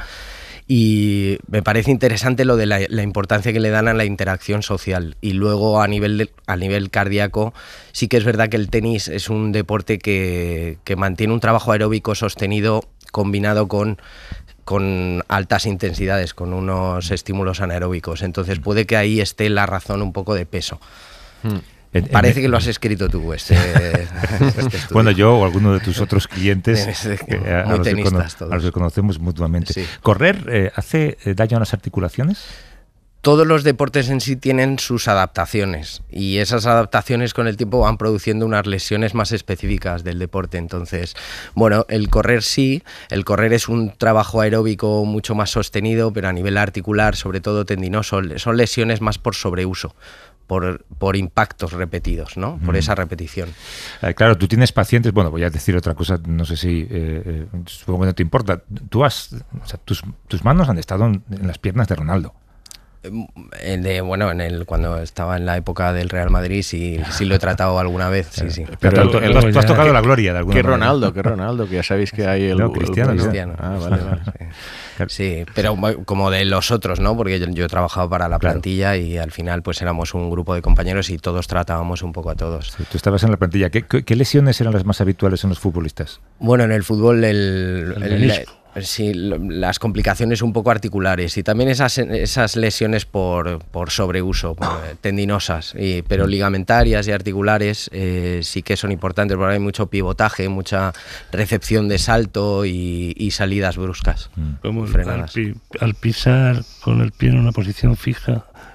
Y me parece interesante lo de la, la importancia que le dan a la interacción social. Y luego a nivel, de- a nivel cardíaco, sí que es verdad que el tenis es un deporte que, que mantiene un trabajo aeróbico sostenido combinado con, con altas intensidades, con unos estímulos anaeróbicos. Entonces puede que ahí esté la razón un poco de peso.
En- en-
Parece que lo has escrito tú, este, este estudio.
Bueno, yo o alguno de tus otros clientes,
Sí,
que, eh, a,
muy
los que
tenistas
cono-
todos.
a los que conocemos mutuamente.
Sí.
¿Correr eh, hace eh, daño a las articulaciones?
Todos los deportes en sí tienen sus adaptaciones y esas adaptaciones con el tiempo van produciendo unas lesiones más específicas del deporte. Entonces, bueno, el correr sí, el correr es un trabajo aeróbico mucho más sostenido, pero a nivel articular, sobre todo tendinoso, son lesiones más por sobreuso. Por, por impactos repetidos, ¿no? Por
Mm.
esa repetición.
Eh, claro, tú tienes pacientes, bueno, voy a decir otra cosa, no sé si, eh, eh, supongo que no te importa. Tú has, o sea, tus, tus manos han estado en, en las piernas de Ronaldo.
El de, bueno, en el, cuando estaba en la época del Real Madrid sí, sí lo he tratado alguna vez, sí, sí.
Pero tú, tú-
luego
tú has, tú has
ya-
tocado
que-
la gloria de alguna
Que
manera.
Ronaldo, que Ronaldo, que ya sabéis que hay el...
No,
el-
Cristiano,
el-
Cristiano.
Ah, vale, vale.
Sí. Sí, pero mo- como de los otros, ¿no? Porque yo, yo he trabajado para la
Claro.
plantilla y al final pues éramos un grupo de compañeros y todos tratábamos un poco a todos.
Sí, tú estabas en la plantilla. ¿Qué, qué, qué lesiones eran las más habituales en los futbolistas?
Bueno, en el fútbol el,
El
el-
menisco.
sí, lo- las complicaciones un poco articulares y también esas, esas lesiones por, por sobreuso, por, eh, tendinosas, y, pero ligamentarias y articulares eh, sí que son importantes porque hay mucho pivotaje, mucha recepción de salto y, y salidas bruscas.
Como el- al,
frenadas.
pi- al pisar con el pie en una posición fija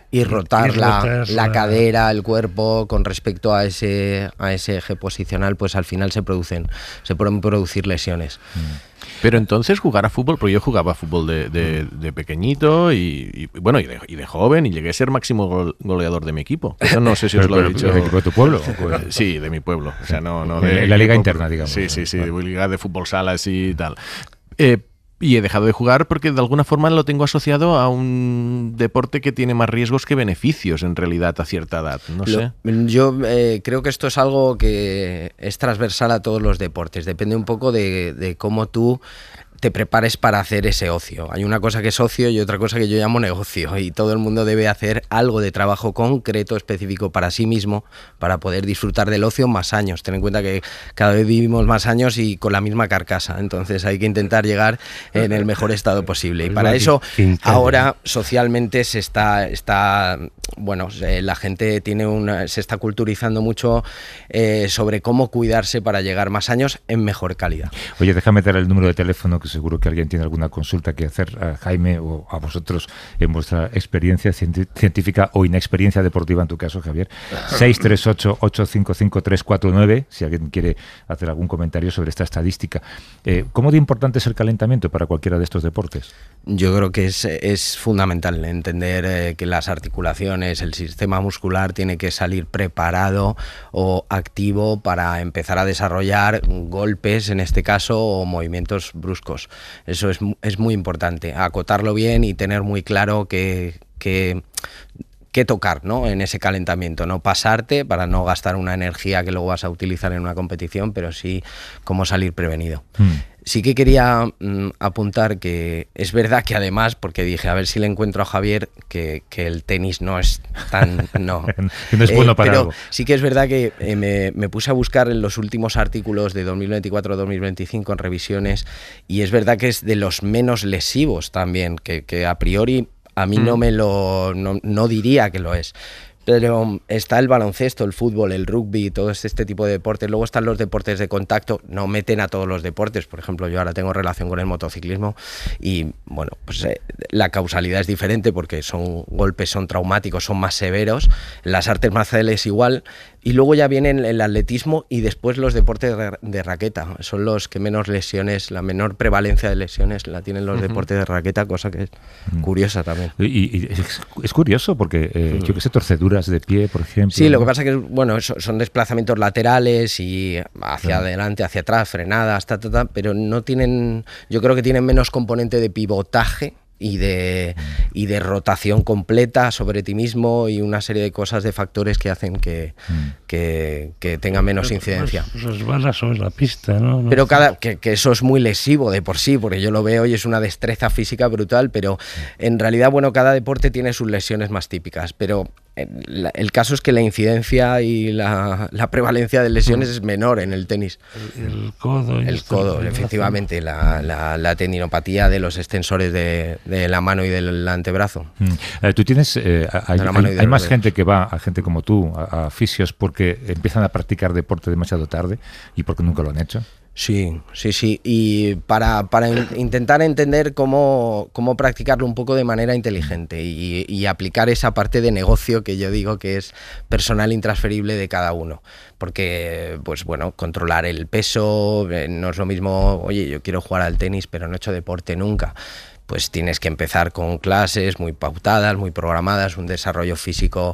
y rotar,
y
la,
rotar
la
la...
cadera, el cuerpo con respecto a ese, a ese eje posicional, pues al final se producen, se pueden producir lesiones.
Mm. Pero entonces jugar a fútbol, porque yo jugaba a fútbol de, de, de pequeñito y, y bueno y de, y de joven y llegué a ser máximo gol, goleador de mi equipo. Eso no sé si os
pero,
lo he
pero,
dicho.
¿del equipo de tu pueblo?
Eh, sí, de mi pueblo. O sea, no, no de
en la liga
equipo,
interna, digamos.
Sí, sí, sí,
vale.
de liga de fútbol salas y tal. Eh, Y he dejado de jugar porque de alguna forma lo tengo asociado a un deporte que tiene más riesgos que beneficios en realidad a cierta edad. No sé.
Lo, yo eh, creo que esto es algo que es transversal a todos los deportes. Depende un poco de, de cómo tú te prepares para hacer ese ocio. Hay una cosa que es ocio y otra cosa que yo llamo negocio, y todo el mundo debe hacer algo de trabajo concreto, específico para sí mismo, para poder disfrutar del ocio más años. Ten en cuenta que cada vez vivimos más años y con la misma carcasa, entonces hay que intentar llegar en el mejor estado posible. Y para eso ahora socialmente se está, está bueno, la gente tiene una, se está culturizando mucho eh, sobre cómo cuidarse para llegar más años en mejor calidad.
Oye, déjame dar el número de teléfono, que seguro que alguien tiene alguna consulta que hacer a Jaime o a vosotros en vuestra experiencia científica o inexperiencia deportiva, en tu caso, Javier. seis tres ocho, ocho cinco cinco, tres cuatro nueve, si alguien quiere hacer algún comentario sobre esta estadística. Eh, ¿Cómo de importante es el calentamiento para cualquiera de estos deportes?
Yo creo que es, es fundamental entender eh, que las articulaciones, el sistema muscular tiene que salir preparado o activo para empezar a desarrollar golpes, en este caso, o movimientos bruscos. Eso es, es muy importante, acotarlo bien y tener muy claro que, que, que tocar, ¿no?, en ese calentamiento, no pasarte para no gastar una energía que luego vas a utilizar en una competición, pero sí cómo salir prevenido. Mm. Sí que quería mm, apuntar que es verdad que además, porque dije, a ver si le encuentro a Javier, que, que el tenis no es tan... No,
no es bueno
eh,
para
pero
algo.
Sí que es verdad que eh, me, me puse a buscar en los últimos artículos de dos mil veinticuatro dos mil veinticinco en revisiones, y es verdad que es de los menos lesivos también, que, que a priori a mí mm. no me lo... No, no diría que lo es. Pero está el baloncesto, el fútbol, el rugby, todo este tipo de deportes. Luego están los deportes de contacto, no meten a todos los deportes. Por ejemplo, yo ahora tengo relación con el motociclismo y, bueno, pues eh, la causalidad es diferente porque son golpes, son traumáticos, son más severos. Las artes marciales igual. Y luego ya vienen el atletismo y después los deportes de raqueta. Son los que menos lesiones, la menor prevalencia de lesiones la tienen los uh-huh. deportes de raqueta, cosa que es uh-huh. curiosa también.
Y, y es, es curioso porque, eh, uh-huh. yo que sé, torceduras de pie, por ejemplo.
Sí, lo que pasa que, bueno, son desplazamientos laterales y hacia uh-huh. adelante, hacia atrás, frenadas, ta, ta, ta, pero no tienen, yo creo que tienen menos componente de pivotaje y de, y de rotación completa sobre ti mismo y una serie de cosas, de factores que hacen que, mm. que, que tenga menos incidencia.
Resbalas sobre la pista, ¿no? no
pero cada que, que eso es muy lesivo de por sí, porque yo lo veo y es una destreza física brutal, pero en realidad, bueno, cada deporte tiene sus lesiones más típicas, pero el, el caso es que la incidencia y la, la prevalencia de lesiones mm. es menor en el tenis.
El, el codo.
El codo, efectivamente, la, la, la tendinopatía de los extensores de de la mano y del antebrazo.
Mm. Eh, tú tienes, eh, hay, hay, hay más gente que va, a gente como tú, a, a fisios porque empiezan a practicar deporte demasiado tarde y porque nunca lo han hecho.
Sí, sí, sí. Y para, para in, intentar entender cómo, cómo practicarlo un poco de manera inteligente y, y aplicar esa parte de negocio que yo digo que es personal intransferible de cada uno. Porque, pues bueno, controlar el peso, eh, no es lo mismo, oye, yo quiero jugar al tenis pero no he hecho deporte nunca. Pues tienes que empezar con clases muy pautadas, muy programadas, un desarrollo físico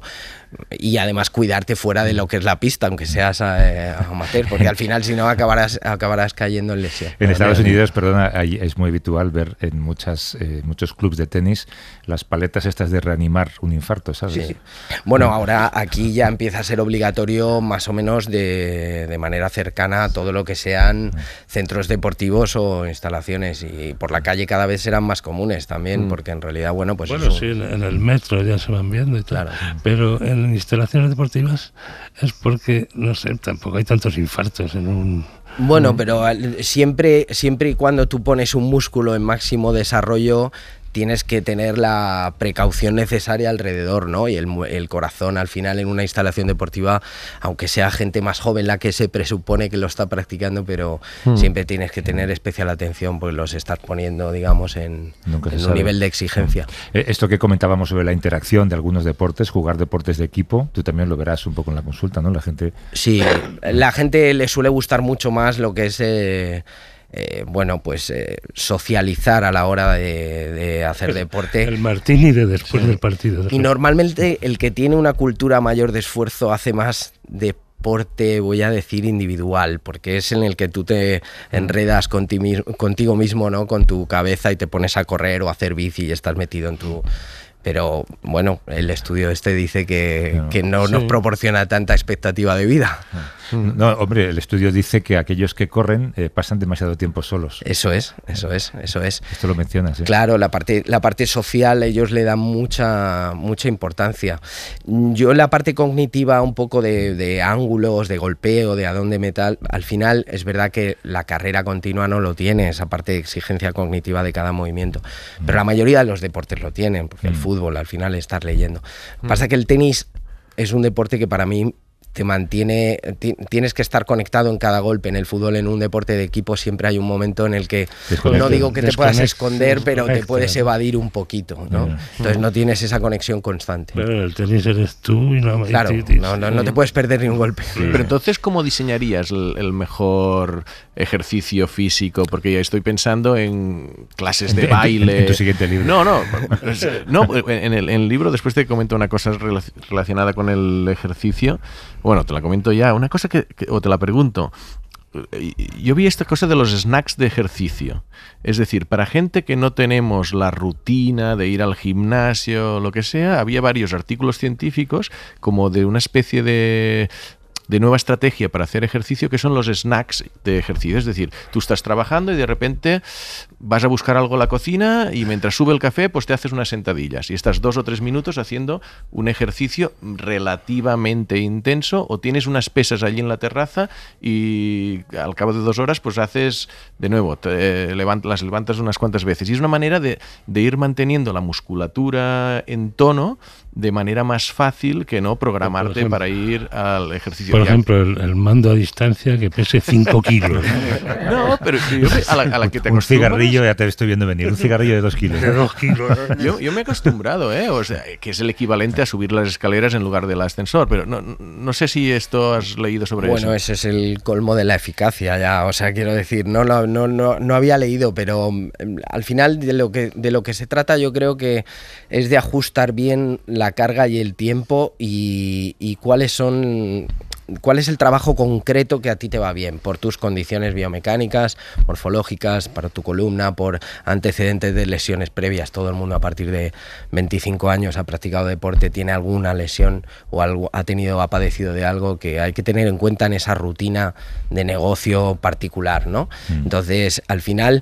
y además cuidarte fuera de lo que es la pista, aunque seas eh, amateur, porque al final si no acabarás acabarás cayendo en lesión.
En Estados Unidos, perdona, hay, es muy habitual ver en muchas eh, muchos clubes de tenis las paletas estas de reanimar un infarto, ¿sabes?
Sí, sí. Bueno, ahora aquí ya empieza a ser obligatorio más o menos de, de manera cercana a todo lo que sean centros deportivos o instalaciones, y por la calle cada vez serán más comunes también, porque en realidad, bueno, pues
bueno,
eso...
sí, en el metro ya se van viendo y tal, claro. Pero en instalaciones deportivas es porque, no sé, tampoco hay tantos infartos en un...
Bueno, pero siempre, siempre y cuando tú pones un músculo en máximo desarrollo, tienes que tener la precaución necesaria alrededor, ¿no? Y el, el corazón, al final, en una instalación deportiva, aunque sea gente más joven la que se presupone que lo está practicando, pero mm. siempre tienes que tener especial atención, pues los estás poniendo, digamos, en, en un nivel de exigencia.
Mm. Esto que comentábamos sobre la interacción de algunos deportes, jugar deportes de equipo, tú también lo verás un poco en la consulta, ¿no? La gente...
Sí, la gente le suele gustar mucho más lo que es... Eh, Eh, bueno, pues eh, socializar a la hora de, de hacer deporte.
El martini de después sí. del partido.
Y normalmente el que tiene una cultura mayor de esfuerzo hace más deporte, voy a decir, individual, porque es en el que tú te enredas contigo, contigo mismo, ¿no? Con tu cabeza y te pones a correr o a hacer bici y estás metido en tu... Pero bueno, el estudio este dice que no, que no sí. nos proporciona tanta expectativa de vida.
No, hombre, el estudio dice que aquellos que corren eh, pasan demasiado tiempo solos.
Eso es, eso es, eso es.
Esto lo mencionas. ¿eh?
Claro, la parte, la parte social ellos le dan mucha, mucha importancia. Yo la parte cognitiva, un poco de, de ángulos, de golpeo, de a dónde metal, al final es verdad que la carrera continua no lo tiene, esa parte de exigencia cognitiva de cada movimiento. Mm. Pero la mayoría de los deportes lo tienen, porque mm. el fútbol al final es estar leyendo. Mm. Pasa que el tenis es un deporte que para mí te mantiene, t- tienes que estar conectado en cada golpe. En el fútbol, en un deporte de equipo, siempre hay un momento en el que no digo que te puedas esconder, pero te puedes evadir un poquito, ¿no? Yeah. Entonces no tienes esa conexión constante.
Pero el tenis eres tú y no me
Claro, no, no, no te puedes perder ni un golpe.
Sí. Pero entonces, ¿cómo diseñarías el, el mejor ejercicio físico? Porque ya estoy pensando en clases de
en,
baile.
En, en tu siguiente libro.
No, no, no en, el, en el libro después te comento una cosa relacionada con el ejercicio. Bueno, te la comento ya. Una cosa que, que o te la pregunto. Yo vi esta cosa de los snacks de ejercicio. Es decir, para gente que no tenemos la rutina de ir al gimnasio o lo que sea, había varios artículos científicos como de una especie de... de nueva estrategia para hacer ejercicio, que son los snacks de ejercicio. Es decir, tú estás trabajando y de repente vas a buscar algo a la cocina y mientras sube el café, pues te haces unas sentadillas y estás dos o tres minutos haciendo un ejercicio relativamente intenso, o tienes unas pesas allí en la terraza y al cabo de dos horas pues haces de nuevo, te levant- las levantas unas cuantas veces. Y es una manera de, de ir manteniendo la musculatura en tono de manera más fácil que no programarte ejemplo, para ir al ejercicio.
Por ejemplo, el, el mando a distancia que pese cinco kilos.
No, pero yo a la, a la que te
un cigarrillo, ya te estoy viendo venir, un cigarrillo de dos kilos.
De dos kilos.
Yo, yo me he acostumbrado, ¿eh? O sea, que es el equivalente a subir las escaleras en lugar del ascensor, pero no, no sé si esto has leído sobre
bueno, eso. Bueno, ese es el colmo de la eficacia ya, o sea, quiero decir, no, no, no, no, no había leído, pero al final de lo que, de lo que se trata yo creo que es de ajustar bien la carga y el tiempo y, y cuáles son... ¿Cuál es el trabajo concreto que a ti te va bien? Por tus condiciones biomecánicas, morfológicas, para tu columna, por antecedentes de lesiones previas. Todo el mundo a partir de veinticinco años ha practicado deporte, tiene alguna lesión o algo, ha tenido, ha padecido de algo que hay que tener en cuenta en esa rutina de negocio particular, ¿no? Mm. Entonces, al final...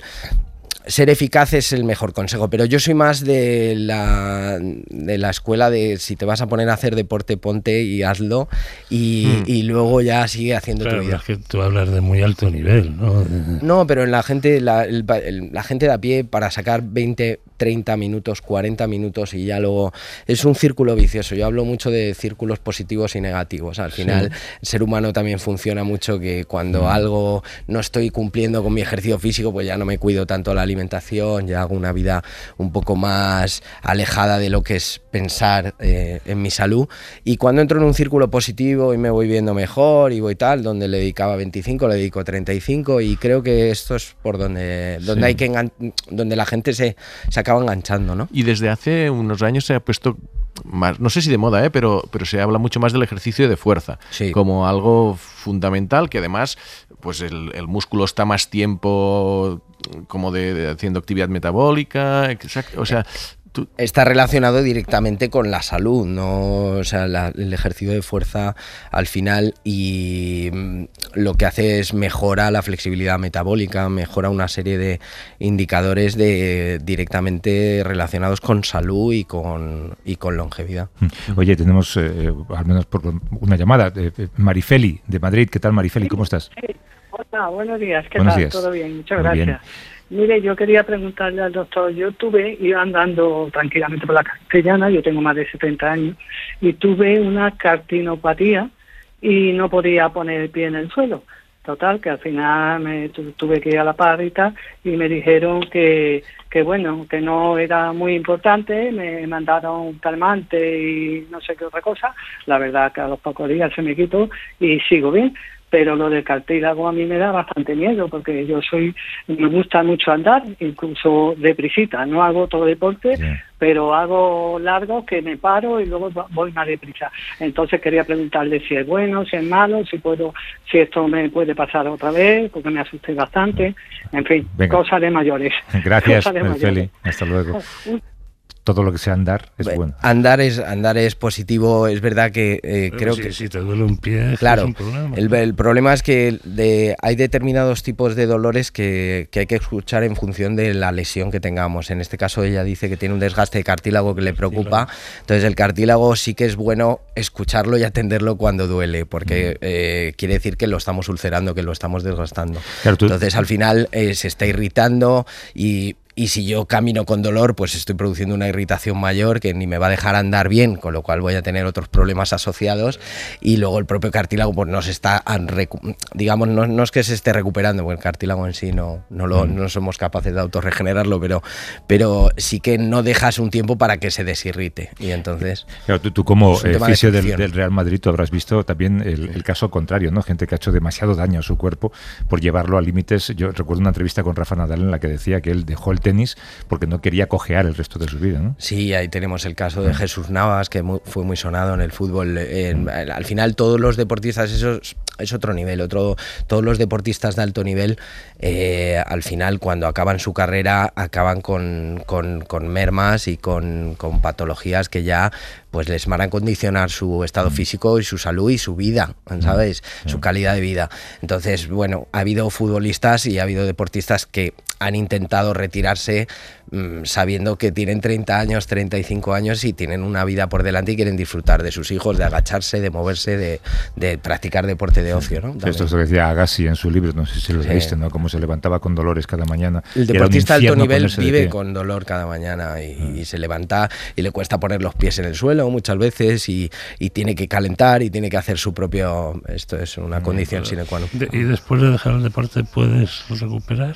ser eficaz es el mejor consejo, pero yo soy más de la, de la escuela de si te vas a poner a hacer deporte, ponte y hazlo y, mm. y luego ya sigue haciendo
claro,
tu vida.
Es que tú hablas de muy alto nivel, ¿no?
No, pero en la gente, la, el, la gente de a pie para sacar veinte, treinta minutos, cuarenta minutos y ya luego es un círculo vicioso. Yo hablo mucho de círculos positivos y negativos. Al final sí. El ser humano también funciona mucho que cuando mm. algo no estoy cumpliendo con mi ejercicio físico, pues ya no me cuido tanto la alimentación, ya hago una vida un poco más alejada de lo que es pensar eh, en mi salud, y cuando entro en un círculo positivo y me voy viendo mejor y voy tal, donde le dedicaba veinticinco, le dedico treinta y cinco, y creo que esto es por donde, donde sí. hay que engan- donde la gente se, se acaba enganchando, ¿no?
Y desde hace unos años se ha puesto más, no sé si de moda, ¿eh? pero, pero se habla mucho más del ejercicio de fuerza,
sí.
como algo fundamental, que además pues el, el músculo está más tiempo como de, de haciendo actividad metabólica, exacto, o sea... Tú...
Está relacionado directamente con la salud, ¿no? O sea, la, el ejercicio de fuerza al final y mmm, lo que hace es mejora la flexibilidad metabólica, mejora una serie de indicadores de, directamente relacionados con salud y con, y con longevidad.
Oye, tenemos eh, al menos por una llamada. Eh, Marifeli, de Madrid. ¿Qué tal, Marifeli? ¿Cómo estás?
Sí. Hola, buenos días. ¿Qué
buenos
tal?
Días.
Todo bien, muchas
Muy
gracias.
Bien.
Mire, yo quería preguntarle al doctor, yo tuve, iba andando tranquilamente por la Castellana, yo tengo más de setenta años, y tuve una cartinopatía y no podía poner el pie en el suelo. Total, que al final me tu, tuve que ir a la parrita y me dijeron que, que bueno, que no era muy importante, me mandaron un calmante y no sé qué otra cosa. La verdad que a los pocos días se me quitó y sigo bien. Pero lo del cartílago a mí me da bastante miedo porque yo soy, me gusta mucho andar, incluso deprisita, no hago todo deporte, sí. pero hago largos que me paro y luego voy más deprisa. Entonces quería preguntarle si es bueno, si es malo, si puedo, si esto me puede pasar otra vez, porque me asusté bastante, en fin, Venga. cosas de mayores.
Gracias, Feli, hasta luego. Todo lo que sea andar es bueno. bueno.
Andar es andar es positivo, es verdad que eh, creo
si,
que...
Si te duele un pie,
claro,
es un problema.
El, el problema es que de, hay determinados tipos de dolores que, que hay que escuchar en función de la lesión que tengamos. En este caso ella dice que tiene un desgaste de cartílago que le preocupa, entonces el cartílago sí que es bueno escucharlo y atenderlo cuando duele, porque eh, quiere decir que lo estamos ulcerando, que lo estamos desgastando. Claro, tú... Entonces al final eh, se está irritando y... Y si yo camino con dolor, pues estoy produciendo una irritación mayor que ni me va a dejar andar bien, con lo cual voy a tener otros problemas asociados. Y luego el propio cartílago pues no se está, digamos, no, no es que se esté recuperando, porque el cartílago en sí no, no, lo, no somos capaces de autorregenerarlo, pero, pero sí que no dejas un tiempo para que se desirrite. Y entonces...
Claro, tú, tú como eh, fisio del, del Real Madrid, tú habrás visto también el, el caso contrario, ¿no? Gente que ha hecho demasiado daño a su cuerpo por llevarlo a límites. Yo recuerdo una entrevista con Rafa Nadal en la que decía que él dejó el tenis porque no quería cojear el resto de su vida, ¿no?
Sí, ahí tenemos el caso de Jesús Navas, que muy, fue muy sonado en el fútbol. En, al final todos los deportistas, eso es, es otro nivel, otro, todos los deportistas de alto nivel, eh, al final cuando acaban su carrera acaban con, con, con mermas y con, con patologías que ya pues les van a condicionar su estado físico y su salud y su vida, ¿sabes? Su calidad de vida. Entonces, bueno, ha habido futbolistas y ha habido deportistas que han intentado retirarse mmm, sabiendo que tienen treinta años, treinta y cinco años y tienen una vida por delante y quieren disfrutar de sus hijos, de agacharse, de moverse, de, de practicar deporte de ocio, ¿no? También.
Esto es lo que decía Agassi en su libro, no sé si lo sí. leíste, ¿no? Cómo se levantaba con dolores cada mañana.
El deportista de alto nivel vive con dolor cada mañana y, mm. y se levanta y le cuesta poner los pies en el suelo muchas veces y, y tiene que calentar y tiene que hacer su propio... Esto es una mm, condición sine qua non.
¿Y después de dejar el deporte puedes recuperar?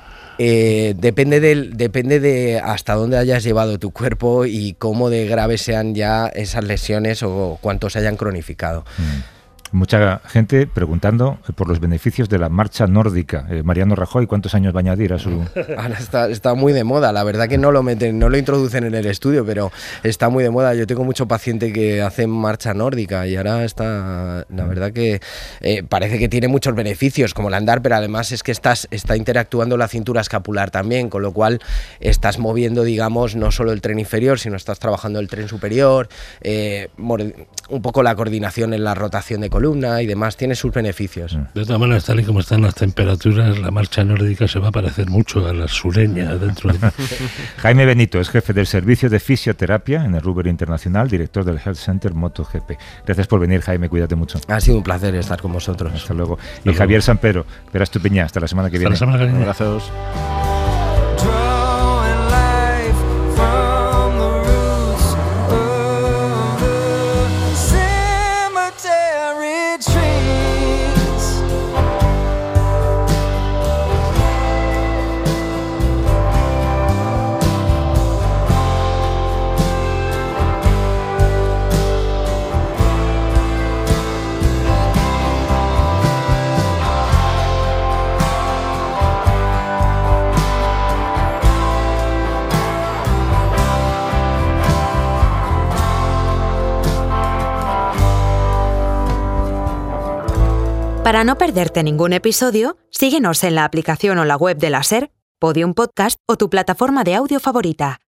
Eh, depende, del, depende de hasta dónde hayas llevado tu cuerpo y cómo de graves sean ya esas lesiones o cuánto se hayan cronificado.
Mm. Mucha gente preguntando por los beneficios de la marcha nórdica. Eh, Mariano Rajoy, ¿cuántos años va a añadir a su...?
Ahora está, está muy de moda, la verdad que no lo meten, no lo introducen en el estudio, pero está muy de moda. Yo tengo mucho paciente que hace marcha nórdica y ahora está, la verdad que eh, parece que tiene muchos beneficios, como el andar, pero además es que estás, está interactuando la cintura escapular también, con lo cual estás moviendo, digamos, no solo el tren inferior, sino estás trabajando el tren superior, eh, un poco la coordinación en la rotación de columna y demás, tiene sus beneficios.
De todas maneras, tal y como están las temperaturas, la marcha nórdica se va a parecer mucho a la sureña dentro de...
Jaime Benito es jefe del servicio de fisioterapia en el Ruber Internacional, director del Health Center MotoGP. Gracias por venir, Jaime, cuídate mucho.
Ha sido un placer estar con vosotros.
Hasta luego. Y Javier Sampero, Verás tu Peña, hasta la semana que
hasta
viene.
La semana que viene.
Gracias.
Para no perderte ningún episodio, síguenos en la aplicación o la web de la SER, Podium Podcast o tu plataforma de audio favorita.